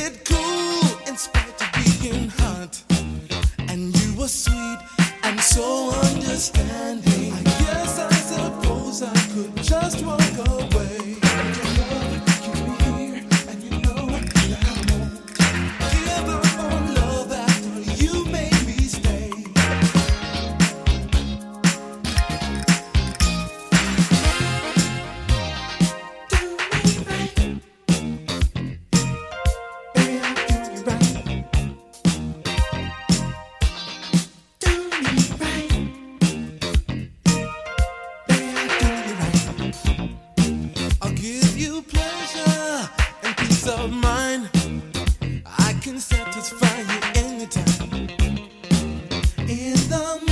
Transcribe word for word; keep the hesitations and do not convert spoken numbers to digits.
it cool in spite of being hot. And you were sweet and so understanding. I guess I suppose I could just walk away. Your love keeps me here, and you know that I won't give up on love after you made me stay. Of mine, I can satisfy you anytime. In the